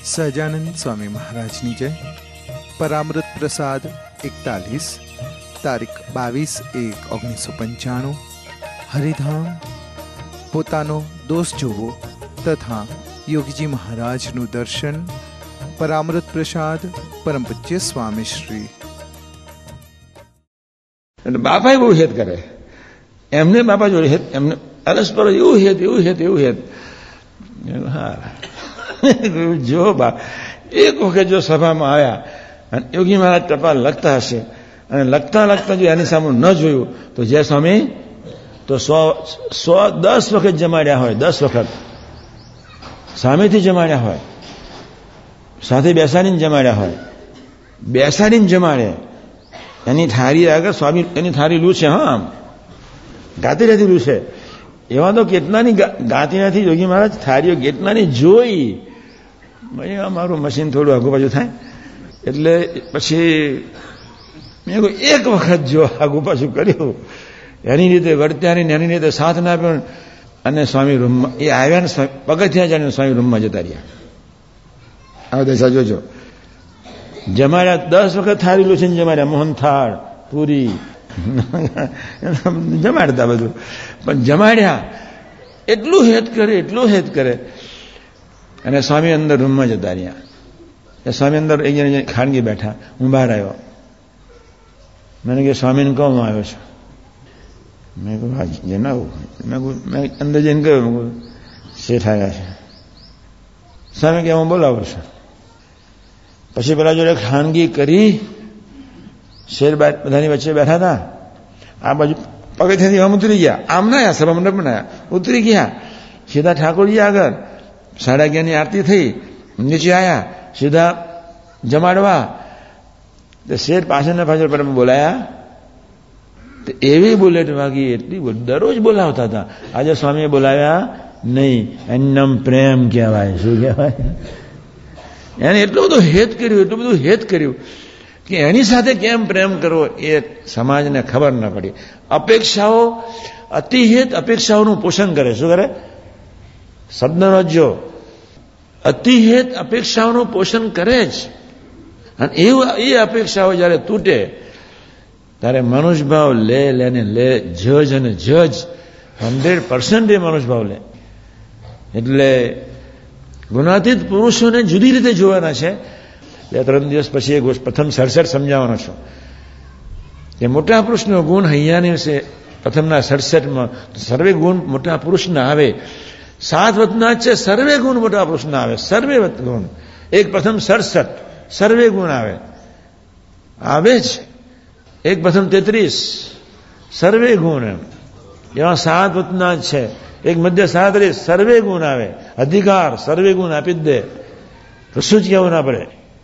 સહજાનંદ સ્વામી મહારાજની જય. પરામૃત પ્રસાદ 41, તારીખ 22/1/1995. હરિધામ. પોતાનો દોષ જોવો તથા યોગીજી મહારાજનું દર્શન. પરામૃત પ્રસાદ પરમ પૂજ્ય સ્વામી શ્રી. બાપા બહુ હેત કરે એમને, બાપા જોડે હેત એમને અરસપર એવું હેત. હા જો બા એક વખત જો સભામાં આવ્યા અને યોગી મહારાજ ટપાલ લખતા હશે અને લખતા જો એની સામે ન જોયું તો જય સ્વામી તો 10 વખત જમાડ્યા હોય, 10 વખત સામેથી જમાડ્યા હોય, સાથે બેસાડીને જમાડ્યા હોય, બેસાડીને જમાડે. એની થાળી આગળ સ્વામી એની થાળી લૂછે. હા, આમ ગાતી રહેતી લૂછે. એવા તો કેટલાની ગાતી નથી યોગી મહારાજ, થાળીઓ કેટલાની જોઈ. મારું મશીન થોડું આગુ પાછું થાય એટલે પછી મેં કહ્યું એક વખત જો આગુ પાછું કર્યું એની રીતે વર્ત્યા નહીં, એની રીતે સાથ ના આપ્યો અને સ્વામી રૂમમાં એ આવ્યા ને પગથિયાં જાણીને સ્વામી રૂમમાં જતા રહ્યા. આ દશા જોજો. જમાડ્યા 10 વખત થાળી લૂછીને જમાડ્યા, મોહનથાળ, પૂરી જમાડતા બધું, પણ જમાડ્યા એટલું હેત કરે અને સ્વામી અંદર રૂમમાં જતા રહ્યા. સ્વામી અંદર એક જણ ખાનગી બેઠા, હું બહાર આવ્યો. મને કે સ્વામીને કહું હું આવ્યો છું. મેં કહું હા જણાવું. મેં અંદર જઈને કહ્યું શેઠ આવ્યા છે. સ્વામી કે હું બોલાવું છું. પછી પેલા જોડે ખાનગી કરી શેર બધાની વચ્ચે બેઠા હતા. આ બાજુ પગથિયાથી આમ ઉતરી ગયા, આમ ના આવ્યા, સભા મંડપ ના ઉતરી ગયા સીધા ઠાકોરજી આગળ. 11:30 આરતી થઈ, નીચે આવ્યા સીધા જમાડવા. શેર પાછળના પાછળ પર બોલાયા તો એવી બુલેટ વાગી, એટલી દરરોજ બોલાવતા હતા. આજે સ્વામીએ બોલાવ્યા નહીં. એનું નામ પ્રેમ કહેવાય. શું કહેવાય? એને એટલું બધું હેત કર્યું કે એની સાથે કેમ પ્રેમ કરવો એ સમાજને ખબર ન પડી. અપેક્ષાઓ, અતિહેત અપેક્ષાઓનું પોષણ કરે. શું કરે? શબ્દનો જો અતિહેત અપેક્ષાઓનું પોષણ કરે જ. અને એ અપેક્ષાઓ જયારે તૂટે ત્યારે મનુષ્યભાવ લે જજ અને જજ 100% એ મનુષ્યભાવ લે. એટલે ગુણાતીત પુરુષોને જુદી રીતે જોવાના છે. 2-3 દિવસ પછી પ્રથમ 67 સમજાવવાનો છું કે મોટા પુરુષનો ગુણ હૈયાની છે. પ્રથમના 67માં સર્વે ગુણ મોટા પુરુષના આવે. 7 વતના છે સર્વે ગુણ મોટા પુરુષના આવે. સર્વે ગુણ એક પ્રથમ 67 સર્વે ગુણ આવે જ. એક પ્રથમ 33 સર્વે ગુણ. એમ એવા 7 વતના છે. એક મધ્ય 37 સર્વે ગુણ આવે. અધિકાર સર્વે ગુણ આપી જ દે, કશું જ કહેવું ના પડે,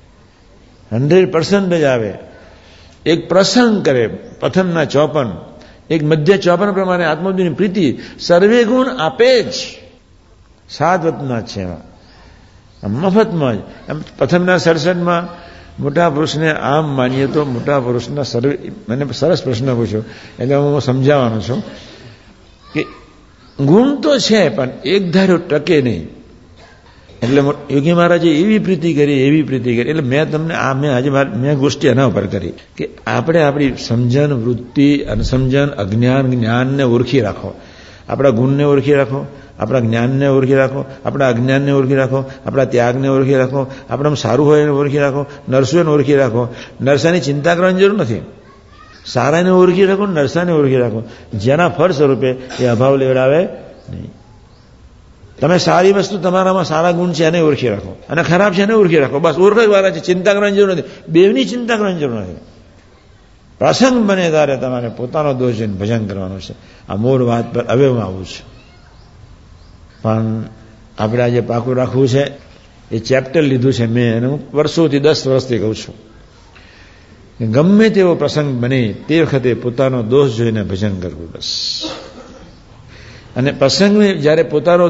100% જ આવે. એક પ્રસંગ કરે પ્રથમના 54, એક મધ્ય 54 પ્રમાણે આત્મબુદ્ધિની પ્રીતિ સર્વે ગુણ આપે જ. 7 વતના છે એમાં મફતમાં જ. પ્રથમના 67માં મોટા પુરુષને આમ માનીએ તો મોટા પુરુષના સર્વે. મને સરસ પ્રશ્ન પૂછ્યો એટલે હું સમજાવવાનો છું કે ગુણ તો છે પણ એક ધારો ટકે નહીં. એટલે યોગી મહારાજે એવી પ્રીતિ કરી એટલે મેં તમને મેં ગોષ્ઠી એના ઉપર કરી કે આપણે આપણી સમજણ, વૃત્તિ, અનુસમજણ, અજ્ઞાન, જ્ઞાનને ઓળખી રાખો. આપણા ગુણને ઓળખી રાખો, આપણા જ્ઞાનને ઓળખી રાખો, આપણા અજ્ઞાનને ઓળખી રાખો, આપણા ત્યાગને ઓળખી રાખો, આપણામાં સારું હોય એને ઓળખી રાખો, નરસુને ઓળખી રાખો. નરસાની ચિંતા કરવાની જરૂર નથી. સારાને ઓળખી રાખો, નરસાને ઓળખી રાખો. જેના ફળ સ્વરૂપે એ અભાવ લેવડાવે નહીં. તમે સારી વસ્તુ, તમારામાં સારા ગુણ છે એને ઓળખી રાખો અને ખરાબ છે એને ઓળખી રાખો. બસ ઓળખવાના છે. ચિંતા કરવાની જરૂર નથી. બેવની ચિંતા કરવાની જરૂર નથી. પ્રસંગ બને ત્યારે તમારે પોતાનો દોષ જોઈને ભજન કરવાનું છે. આ મૂળ વાત પર હવે હું આવું છું. પણ આપણે આજે પાકું રાખવું છે. એ ચેપ્ટર લીધું છે મેં, અને હું વર્ષોથી 10 વર્ષથી કહું છું કે ગમે તેવો પ્રસંગ બને તે વખતે પોતાનો દોષ જોઈને ભજન કરવું. બસ. અને પ્રસંગને જ્યારે પોતાનો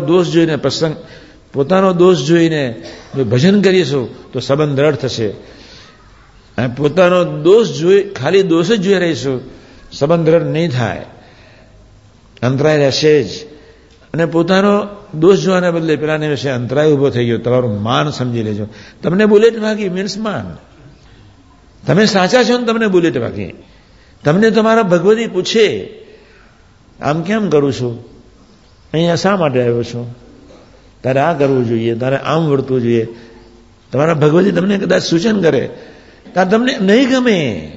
દોષ જોઈને જો ભજન કરીશું તો સંબંધ દ્રઢ થશે. અને પોતાનો દોષ ખાલી દોષ જ જોઈ રહીશું, સંબંધ દ્રઢ નહીં થાય, અંતરાય રહેશે જ. અને પોતાનો દોષ જોવાના બદલે પેલાને વિશે અંતરાય ઉભો થઈ ગયો, તમારું માન સમજી લેજો. તમને બુલેટ વાગી મીન્સ માન. તમે સાચા છો ને તમને બુલેટ વાગી. તમને તમારા ભગવતી પૂછે આમ કેમ કરું છું, અહીંયા શા માટે આવ્યો છો, તારે આ કરવું જોઈએ, તારે આમ વર્તવું જોઈએ. તમારા ભગવતી તમને કદાચ સૂચન કરે ત્યારે તમને નહીં ગમે,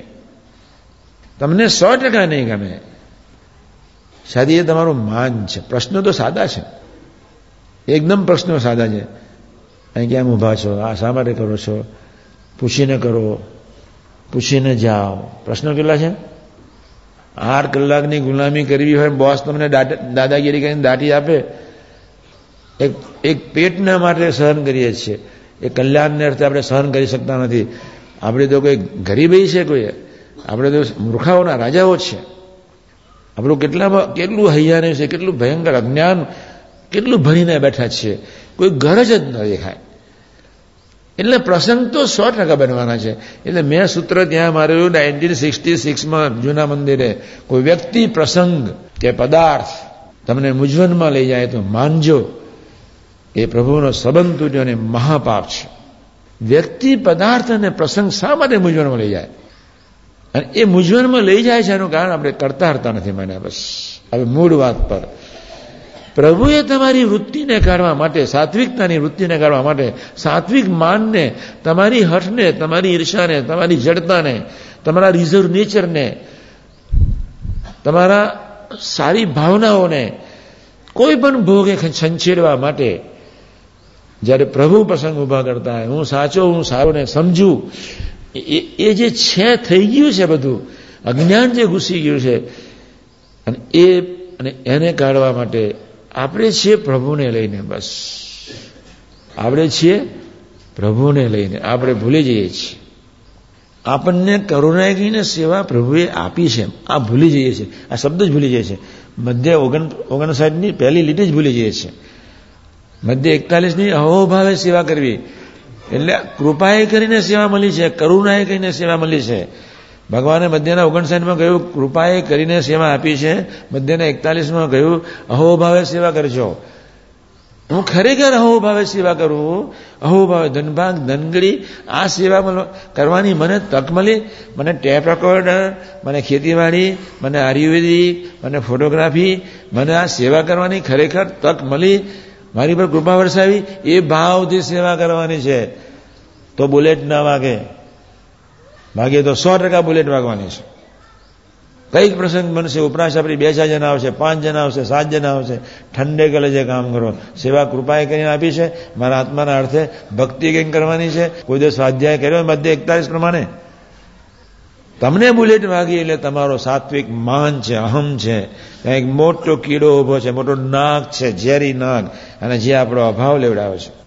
તમને 100% નહીં ગમે. સાદી એ તમારું માન છે. પ્રશ્નો તો સાદા છે, એકદમ પ્રશ્નો સાદા છે. અહીં કેમ ઊભા છો, આ શા માટે કરો છો, પૂછીને કરો, પૂછીને જાઓ. પ્રશ્નો કેટલા છે? 8 કલાકની ગુલામી કરવી હોય, બોસ તમને દાદાગીરી કરીને દાટી આપે. એક પેટના માટે સહન કરીએ છીએ, એ કલ્યાણને અર્થે આપણે સહન કરી શકતા નથી. આપણે તો કોઈ ગરીબી છે, કોઈ આપણે તો મૂર્ખાઓના રાજાઓ છે. આપણું કેટલું હૈયાને છે, કેટલું ભયંકર અજ્ઞાન, કેટલું ભરીને બેઠા છીએ, કોઈ ગરજ જ ન દેખાય. એટલે પ્રસંગ તો 100% બનવાના છે. એટલે મેં સૂત્ર ત્યાં મારેલું 1966માં જૂના મંદિરે, કોઈ વ્યક્તિ, પ્રસંગ કે પદાર્થ તમને મૂંઝવણમાં લઈ જાય તો માનજો એ પ્રભુનો સંબંધ તૂટ્યો અને મહાપાપ છે. વ્યક્તિ, પદાર્થ અને પ્રસંગ શા માટે મૂંઝવણમાં લઈ જાય? અને એ મૂંઝવણમાં લઈ જાય છે એનું કારણ આપણે કરતા હરતા નથી માન્યા. બસ હવે મૂળ વાત પર, પ્રભુએ તમારી વૃત્તિને કાઢવા માટે, સાત્વિકતાની વૃત્તિને કાઢવા માટે, સાત્વિક માનને, તમારી હઠને, તમારી ઈર્ષાને, તમારી જડતાને, તમારા રિઝર્વ નેચરને, તમારા સારી ભાવનાઓને કોઈ પણ ભોગે છંછેડવા માટે જ્યારે પ્રભુ પ્રસંગ ઉભા કરતા હોય, હું સાચો, હું સારોને સમજું, એ જે છે થઈ ગયું છે, બધું અજ્ઞાન જે ઘૂસી ગયું છે, અને એને કાઢવા માટે આપણે છીએ પ્રભુને લઈને. બસ આપણે છીએ પ્રભુને લઈને. આપણે ભૂલી જઈએ છીએ આપણને કરુણાગીને સેવા પ્રભુએ આપી છે, આ ભૂલી જઈએ છીએ. આ શબ્દ જ ભૂલી જઈએ છીએ. મધ્ય 59ની પહેલી લીટી જ ભૂલી જઈએ છીએ. મધ્ય 41ની અહોભાવે સેવા કરવી, એટલે કૃપાએ કરીને સેવા મળી છે, કરુણાએ કરીને સેવા મળી છે. ભગવાને મધ્યના 59માં કહ્યું કૃપાએ કરીને સેવા આપી છે, મધ્યના 41માં કહ્યું અહોભાવે સેવા કરજો. હું ખરેખર અહોભાવે સેવા કરું, અહોભાવે ધનભાગ ધનગડી આ સેવા કરવાની મને તક મળી. મને ટેપ રેકોર્ડર, મને ખેતીવાડી, મને આયુર્વેદિક, મને ફોટોગ્રાફી, મને આ સેવા કરવાની ખરેખર તક મળી, મારી પર કૃપા વરસાવી, એ ભાવથી સેવા કરવાની છે. તો બુલેટ ના વાગે, ભાગે તો 100% બુલેટ વાગવાની છે. કઈક પ્રસંગ બનશે, ઉપરાશ આપણી 2-4 જણા આવશે, 5 જણા આવશે, 7 જણા આવશે, ઠંડે કલેજે કામ કરો. સેવા કૃપાએ કરીને આપી છે, મારા આત્માના અર્થે ભક્તિ કંઈક કરવાની છે. કોઈ દિવસ સ્વાધ્યાય કર્યો મધ્ય 41 પ્રમાણે તમને બુલેટ વાગી એટલે તમારો સાત્વિક માન છે, અહમ છે, કંઈક મોટો કીડો ઉભો છે, મોટો નાગ છે, ઝેરી નાગ, અને જે આપણો અભાવ લેવડાવે છે.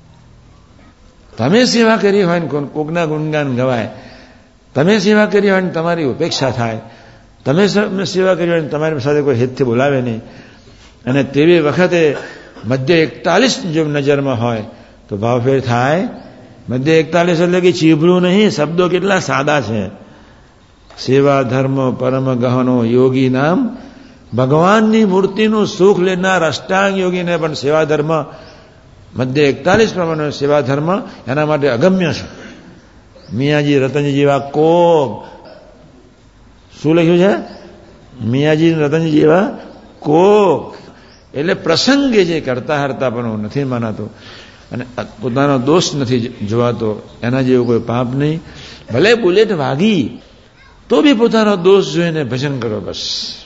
તમે સેવા કરી હોય ને કોકના ગુણગાન ગવાય, તમે સેવા કરી હોય ને તમારી ઉપેક્ષા થાય, તમે સેવા કરી હોય ને તમારી સાથે કોઈ હેતથી બોલાવે નહીં, અને તેવી વખતે મધ્ય 41 જો નજરમાં હોય તો ભાવફેર થાય. મધ્ય 41 એટલે કે ચીભડું નહીં, શબ્દો કેટલા સાદા છે. સેવા ધર્મ પરમ ગહનો યોગી નામ, ભગવાનની મૂર્તિનું સુખ લેનાર અષ્ટાંગ યોગીને પણ સેવા ધર્મ, મધ્ય 41 પ્રમાણે સેવા ધર્મ એના માટે અગમ્ય છે. મિયાજી રતનજી જેવા કોક, શું લખ્યું છે? મિયાજી રતનજી જેવા કોક, એટલે પ્રસંગે જે કરતા હરતા પણ હું નથી માનાતો, અને પોતાનો દોષ નથી જોવાતો, એના જેવું કોઈ પાપ નહીં. ભલે બુલેટ વાગી તો બી પોતાનો દોષ જોઈને ભજન કરો. બસ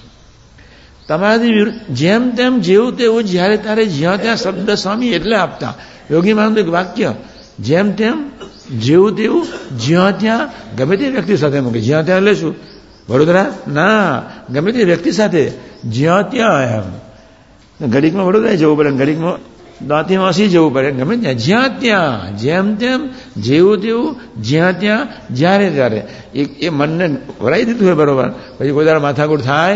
તમારાથી જેમ તેમ જેવું તેવું, જ્યારે તારે જ્યાં ત્યાં શબ્દ સ્વામી એટલે આપતા. યોગી માનતું એક વાક્ય, જેમ તેમ જેવું તેવું જ્યાં ત્યાં, ગમે તે વ્યક્તિ સાથે મૂકે. જ્યાં ત્યાં એટલે શું? વડોદરા ના, ગમે તે વ્યક્તિ સાથે જ્યાં ત્યાં. એમ ઘડીકમાં વડોદરા જવું પડે, ઘડીકમાં દાંતી વાસી જવું પડે, ગમે ત્યાં, જ્યાં ત્યાં, જેમ તેમ જેવું તેવું જ્યાં ત્યાં જ્યારે ત્યારે. એ મનને વરાઈ દીધું હોય બરોબર, પછી કોઈ દાડા માથાકૂટ થાય.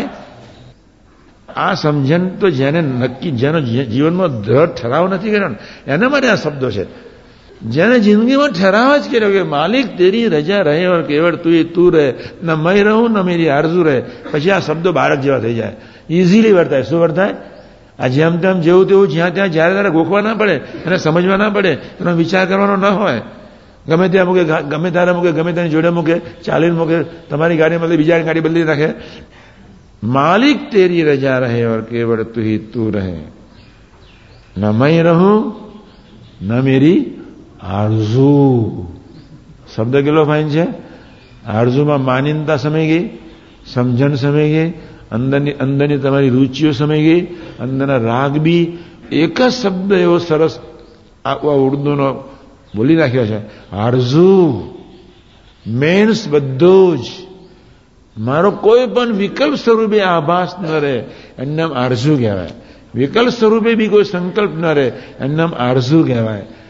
આ સમજણ તો જેને નક્કી, જેનો જીવનમાં દ્રઢ ઠરાવ નથી કર્યો ને એના માટે આ શબ્દો છે. જેને જિંદગીમાં ઠરાવ જ કર્યો કે માલિક તેરી રજા રહે ઓર કેવળ તું રહે, ન મેં રહું ન મેરી આરઝુ રહે, પછી આ શબ્દો બાળક જેવા થઈ જાય, ઇઝીલી વર્તાય. શું વર્તાય? આ જેમ તેમ જેવું તેવું જ્યાં ત્યાં જ્યારે ત્યારે ગોખવા ના પડે અને સમજવા ના પડે, એનો વિચાર કરવાનો ન હોય. ગમે ત્યાં મૂકે, ગમે ત્યારે મૂકે, ગમે તેની જોડે મૂકે, ચાલીને મૂકે, તમારી ગાડી બદલી બીજાની ગાડી બદલી નાખે. માલિક તેરી રજા રહે ઓર કેવળ તું ही તું રહે. ન मैं રહું ન મેરી આરઝુ. શબ્દ કેટલો ફાઇન છે. આરઝુમાં માનીનતા સમાઈ ગઈ, સમજણ સમાઈ ગઈ, અંદરની તમારી રુચિઓ સમાઈ ગઈ, અંદરના રાગ બી. એક જ શબ્દ એવો સરસ ઉર્દુનો બોલી નાખ્યો છે, આરઝુ. મેન્સ બધું જ. મારો કોઈ પણ વિકલ્પ સ્વરૂપે આભાસ ન રહે, એનું નામ આરઝુ કહેવાય. વિકલ્પ સ્વરૂપે બી કોઈ સંકલ્પ ન રહે, એનું નામ આરઝુ કહેવાય.